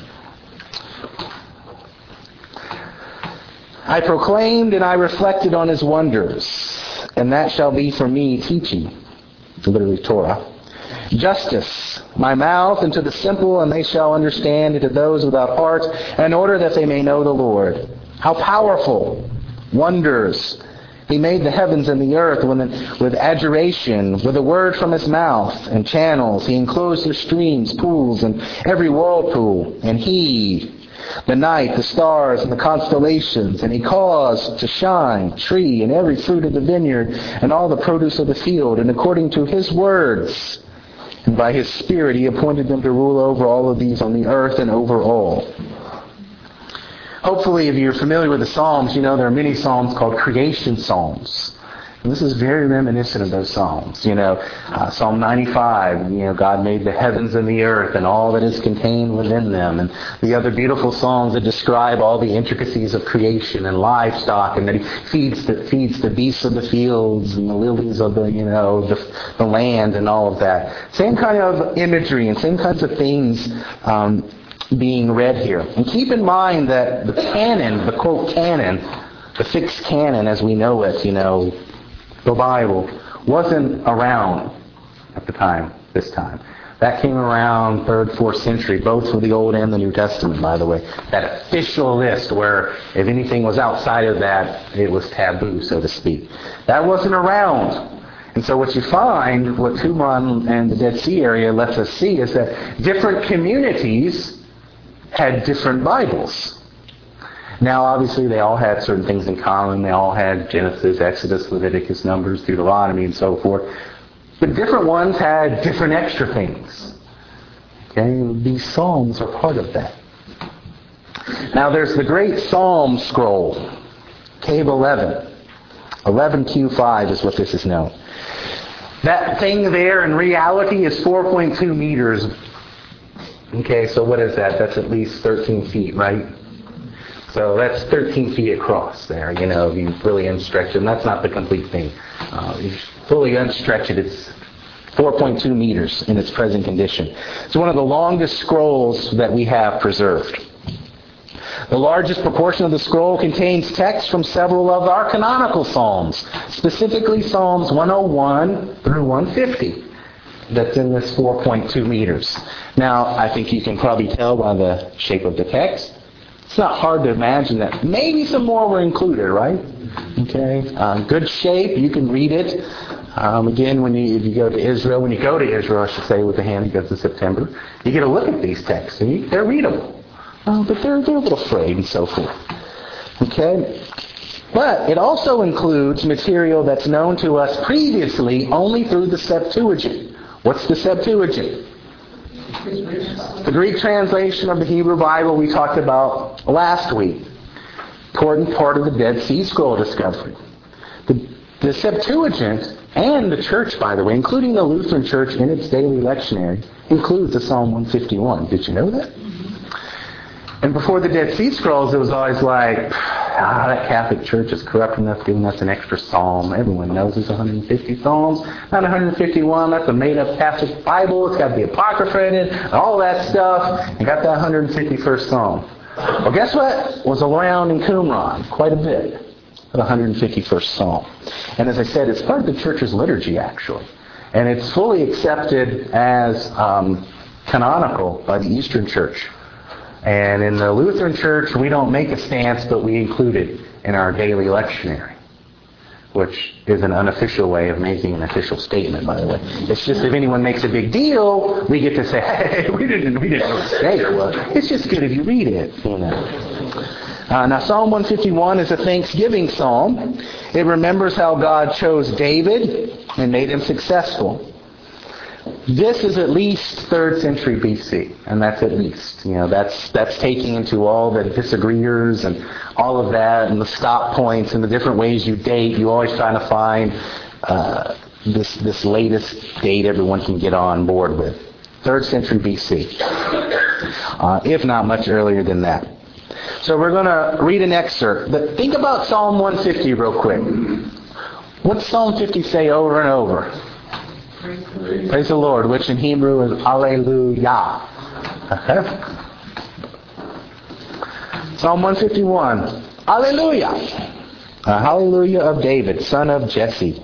I proclaimed and I reflected on His wonders, and that shall be for me teaching, literally Torah. Justice, my mouth, and to the simple, and they shall understand, and to those without heart, in order that they may know the Lord. How powerful! Wonders! He made the heavens and the earth with, with adjuration, with a word from His mouth, and channels. He enclosed their streams, pools, and every whirlpool. And He, the night, the stars, and the constellations, and He caused to shine tree and every fruit of the vineyard, and all the produce of the field, and according to His words. And by His Spirit He appointed them to rule over all of these on the earth and over all. Hopefully, if you're familiar with the Psalms, you know there are many Psalms called creation Psalms. And this is very reminiscent of those Psalms. You know, uh, Psalm ninety-five, you know, God made the heavens and the earth and all that is contained within them. And the other beautiful Psalms that describe all the intricacies of creation and livestock, and that He feeds the, feeds the beasts of the fields and the lilies of the, you know, the, the land and all of that. Same kind of imagery and same kinds of things um, being read here. And keep in mind that the canon, the quote canon, the fixed canon as we know it, you know, the Bible, wasn't around at the time, this time. That came around third, fourth century, both for the Old and the New Testament, by the way. That official list where if anything was outside of that, it was taboo, so to speak. That wasn't around. And so what you find, what Qumran and the Dead Sea area lets us see, is that different communities had different Bibles. Now, obviously, they all had certain things in common. They all had Genesis, Exodus, Leviticus, Numbers, Deuteronomy, and so forth. But different ones had different extra things. Okay, these Psalms are part of that. Now, there's the great Psalm scroll, Cave eleven. eleven Q five is what this is known. That thing there in reality is four point two meters. Okay, so what is that? That's at least thirteen feet, right? So that's thirteen feet across there, you know, if you really unstretch it. And that's not the complete thing. Uh, if you fully unstretch it, it's four point two meters in its present condition. It's one of the longest scrolls that we have preserved. The largest proportion of the scroll contains text from several of our canonical psalms, specifically Psalms one oh one through one fifty. That's in this four point two meters. Now, I think you can probably tell by the shape of the text. It's not hard to imagine that maybe some more were included, right? Okay, uh, good shape. You can read it. Um, again, when you if you go to Israel, when you go to Israel, I should say, with the hand that goes to September, you get a look at these texts, and you, they're readable, uh, but they're they're a little frayed and so forth. Okay, but it also includes material that's known to us previously only through the Septuagint. What's the Septuagint? The Greek translation of the Hebrew Bible we talked about last week. Important part of the Dead Sea Scroll discovery. The, the Septuagint and the church, by the way, including the Lutheran Church in its daily lectionary, includes the Psalm one fifty-one. Did you know that? And before the Dead Sea Scrolls, it was always like, ah, that Catholic Church is corrupt enough giving us an extra psalm. Everyone knows it's one hundred fifty psalms, not one hundred fifty-one. That's a made-up Catholic Bible. It's got the Apocrypha in it, and all that stuff. And got that one hundred fifty-first psalm. Well, guess what? It was around in Qumran quite a bit, the one hundred fifty-first psalm. And as I said, it's part of the church's liturgy, actually. And it's fully accepted as um, canonical by the Eastern Church. And in the Lutheran Church, we don't make a stance, but we include it in our daily lectionary, which is an unofficial way of making an official statement, by the way. It's just if anyone makes a big deal, we get to say, hey, we didn't, we didn't say it. Well, it's just good if you read it, you know. Uh, now, Psalm one fifty-one is a thanksgiving psalm. It remembers how God chose David and made him successful. This is at least third century B C, and that's at least. You know, that's that's taking into all the disagreeers and all of that, and the stop points and the different ways you date. You always trying to find uh, this this latest date everyone can get on board with. Third century B C, uh, if not much earlier than that. So we're going to read an excerpt. But think about Psalm one fifty real quick. What's Psalm fifty say over and over? Praise the Lord, Praise the Lord, which in Hebrew is Alleluia. Okay. Psalm one fifty-one. Alleluia. A hallelujah of David, son of Jesse.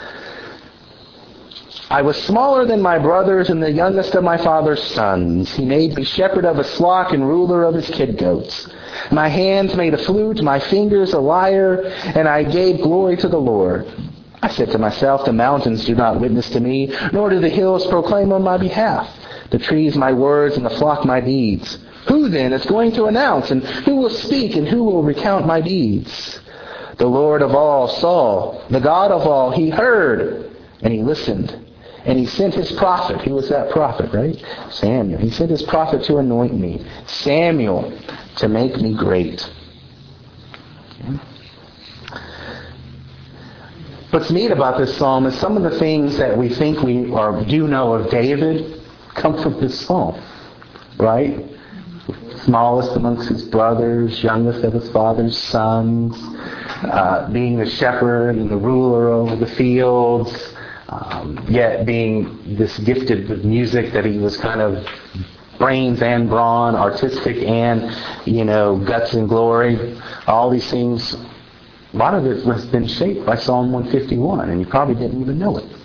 I was smaller than my brothers and the youngest of my father's sons. He made me shepherd of his flock and ruler of his kid goats. My hands made a flute, my fingers a lyre, and I gave glory to the Lord. I said to myself, the mountains do not witness to me, nor do the hills proclaim on my behalf. The trees my words and the flock my deeds. Who then is going to announce, and who will speak, and who will recount my deeds? The Lord of all saw, the God of all, he heard, and he listened. And he sent his prophet. Who was that prophet, right? Samuel. He sent his prophet to anoint me. Samuel, to make me great. Okay. what's neat about this psalm is some of the things that we think we or do know of David come from this psalm, right? Smallest amongst his brothers, youngest of his father's sons, uh, being the shepherd and the ruler over the fields, um, yet being this gifted with music that he was kind of brains and brawn, artistic and, you know, guts and glory. All these things, a lot of it has been shaped by Psalm one fifty-one, and you probably didn't even know it.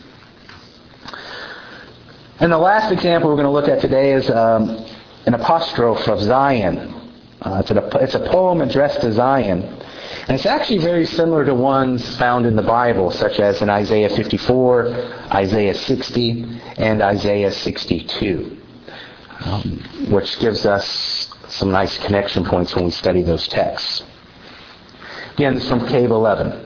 And the last example we're going to look at today is um, an apostrophe of Zion. Uh, it's, a, it's a poem addressed to Zion. And it's actually very similar to ones found in the Bible, such as in Isaiah fifty-four, Isaiah sixty, and Isaiah sixty-two, um, which gives us some nice connection points when we study those texts. Again, this is from Cave eleven.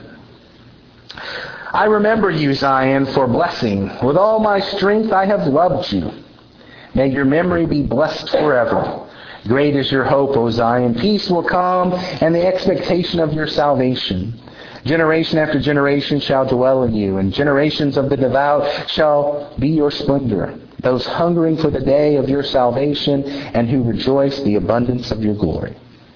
I remember you, Zion, for blessing. With all my strength I have loved you. May your memory be blessed forever. Great is your hope, O Zion. Peace will come, and the expectation of your salvation. Generation after generation shall dwell in you, and generations of the devout shall be your splendor. Those hungering for the day of your salvation, and who rejoice the abundance of your glory.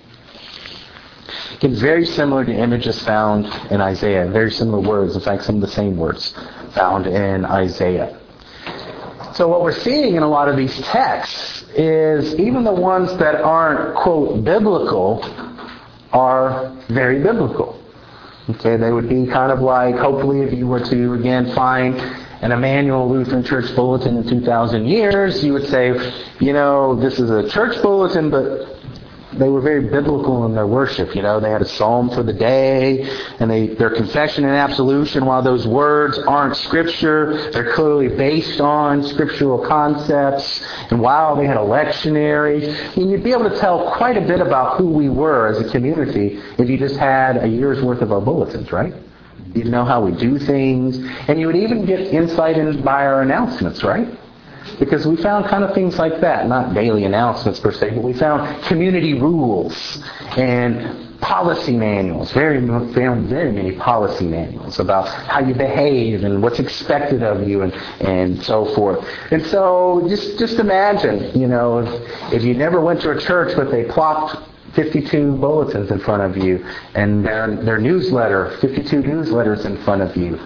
Again, very similar to images found in Isaiah. Very similar words. In fact, some of the same words found in Isaiah. So what we're seeing in a lot of these texts is even the ones that aren't, quote, biblical are very biblical. Okay, they would be kind of like, hopefully if you were to, again, find an Emmanuel Lutheran Church bulletin in two thousand years, you would say, you know, this is a church bulletin, but they were very biblical in their worship. You know, they had a psalm for the day, and they their confession and absolution, while those words aren't scripture, they're clearly based on scriptural concepts. And wow, they had a lectionary. I mean, you'd be able to tell quite a bit about who we were as a community if you just had a year's worth of our bulletins, right? You'd know how we do things, and you would even get insight in by our announcements, right? Because we found kind of things like that, not daily announcements per se, but we found community rules and policy manuals, very, very, very many policy manuals about how you behave and what's expected of you and, and so forth. And so just, just imagine, you know, if, if you never went to a church but they plopped fifty-two bulletins in front of you and their, their newsletter, fifty-two newsletters in front of you.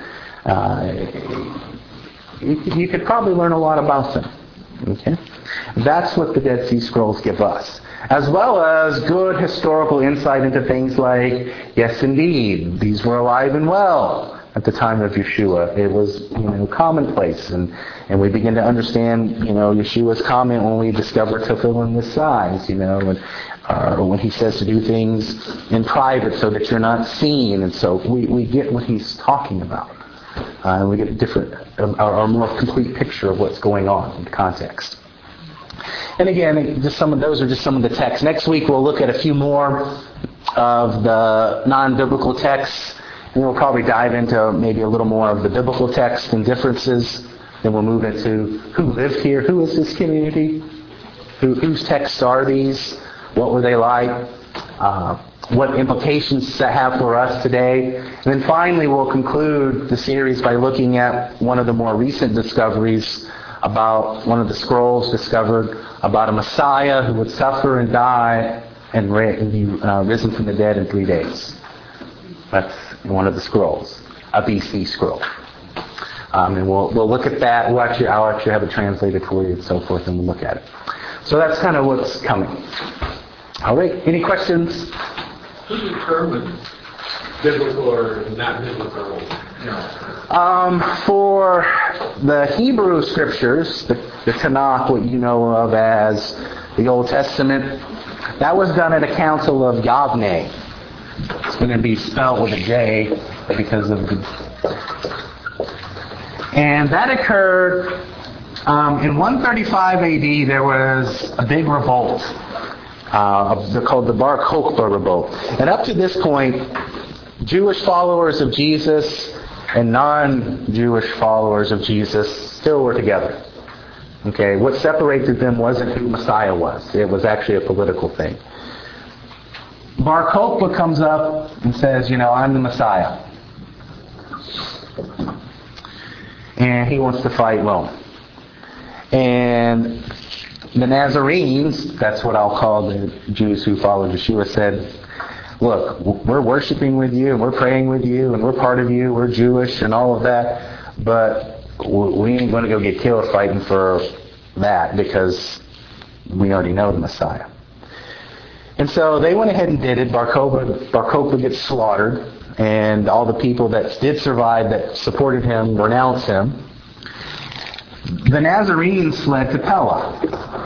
Uh, You could probably learn a lot about them. Okay? That's what the Dead Sea Scrolls give us. As well as good historical insight into things like, yes indeed, these were alive and well at the time of Yeshua. It was, you know, commonplace. And, and we begin to understand, you know, Yeshua's comment when we discover tefillin this size, you know, and uh, when he says to do things in private so that you're not seen. And so we, we get what he's talking about. Uh, and we get a different, or, or more complete picture of what's going on in the context. And again, just some of those are just some of the texts. Next week we'll look at a few more of the non-biblical texts, and we'll probably dive into maybe a little more of the biblical text and differences. Then we'll move into who lived here, who is this community, who, whose texts are these, what were they like, uh, what implications does that have for us today. And then finally we'll conclude the series by looking at one of the more recent discoveries about one of the scrolls discovered about a Messiah who would suffer and die and be uh, risen from the dead in three days. That's one of the scrolls, a B C scroll. Um, and we'll we'll look at that. We'll actually, I'll actually have it translated for you and so forth, and we'll look at it. So that's kind of what's coming. All right. Any questions? Who determines biblical or not biblical? No. Um, for the Hebrew scriptures, the, the Tanakh, what you know of as the Old Testament, that was done at a council of Yavneh. It's going to be spelled with a J because of the... And that occurred um, in one thirty-five A D. There was a big revolt. Uh, they're called the Bar Kokhba revolt. And up to this point, Jewish followers of Jesus and non-Jewish followers of Jesus still were together. Okay, what separated them wasn't who Messiah was. It was actually a political thing. Bar Kokhba comes up and says, you know, I'm the Messiah. And he wants to fight Rome. And the Nazarenes, that's what I'll call the Jews who followed Yeshua, said, look, we're worshiping with you, and we're praying with you, and we're part of you, we're Jewish and all of that, but we ain't going to go get killed fighting for that because we already know the Messiah. And so they went ahead and did it. Bar Kokhba, Bar Kokhba gets slaughtered, and all the people that did survive that supported him renounced him. The Nazarenes fled to Pella.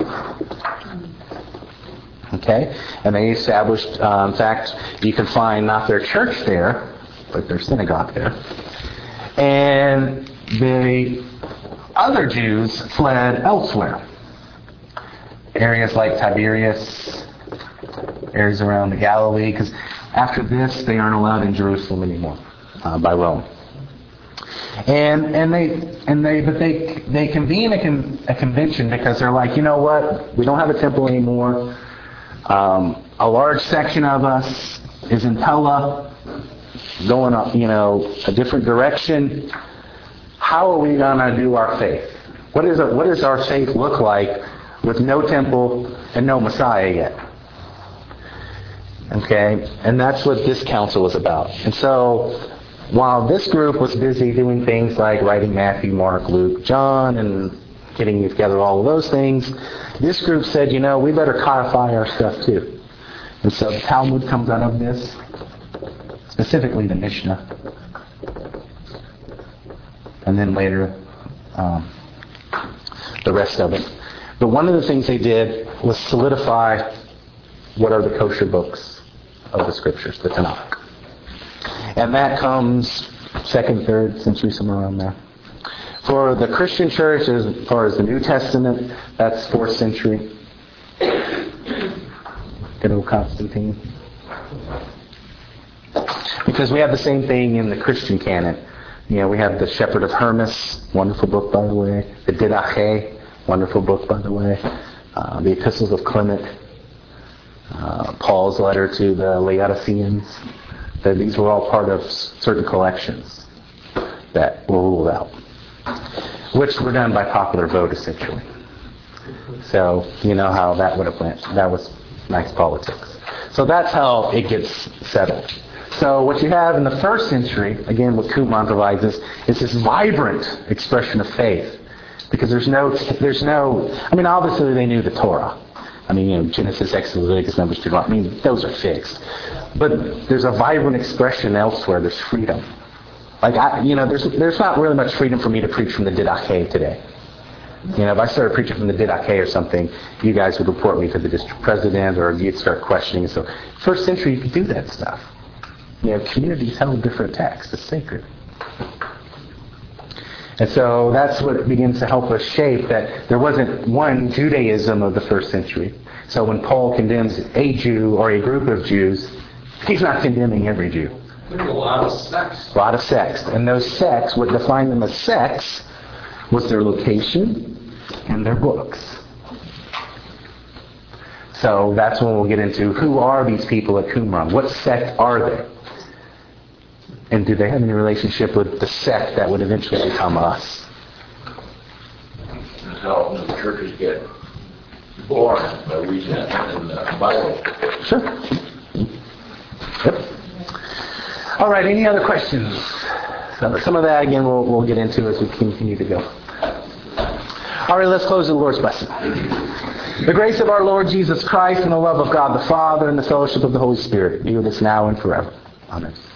Okay? And they established, uh, in fact, you can find not their church there, but their synagogue there. And the other Jews fled elsewhere. Areas like Tiberias, areas around the Galilee, because after this, they aren't allowed in Jerusalem anymore uh, by Rome. And and they and they but they they convene a, con, a convention because they're like, you know what? We don't have a temple anymore. Um, a large section of us is in Pella, going up, you know, a different direction. How are we gonna do our faith? What is it, what does our faith look like with no temple and no Messiah yet? Okay, and that's what this council was about. And so, while this group was busy doing things like writing Matthew, Mark, Luke, John, and getting together all of those things, this group said, you know, we better codify our stuff too. And so the Talmud comes out of this, specifically the Mishnah, and then later um, the rest of it. But one of the things they did was solidify what are the kosher books of the Scriptures, the Tanakh. And that comes second, third century, somewhere around there. For the Christian church, as far as the New Testament, that's fourth century. Good old Constantine. Because we have the same thing in the Christian canon. You know, we have the Shepherd of Hermas, wonderful book, by the way. The Didache, wonderful book, by the way. Uh, the Epistles of Clement. Uh, Paul's letter to the Laodiceans. That these were all part of certain collections that were ruled out, which were done by popular vote, essentially. So you know how that would have went. That was nice politics. So that's how it gets settled. So what you have in the first century, again, what Qumran provides us, is this vibrant expression of faith, because there's no, there's no. I mean, obviously they knew the Torah. I mean, you know, Genesis, Exodus, Leviticus, Numbers, Deuteronomy. I mean, those are fixed. But there's a vibrant expression elsewhere. There's freedom. Like, I, you know, there's there's not really much freedom for me to preach from the Didache today. You know, if I started preaching from the Didache or something, you guys would report me to the district president, or you'd start questioning. So, first century, you could do that stuff. You know, communities held different texts. It's sacred. And so that's what begins to help us shape that there wasn't one Judaism of the first century. So when Paul condemns a Jew or a group of Jews, he's not condemning every Jew. There's a lot of sex. A lot of sects. And those sects, what defined them as sects, was their location and their books. So that's when we'll get into who are these people at Qumran? What sect are they? And do they have any relationship with the sect that would eventually become us? That's how the churches get born, by reading that in the Bible. Sure. Yep. All right, any other questions? So some of that, again, we'll, we'll get into as we continue to go. All right, let's close with the Lord's blessing. The grace of our Lord Jesus Christ and the love of God the Father and the fellowship of the Holy Spirit be with us now and forever. Amen.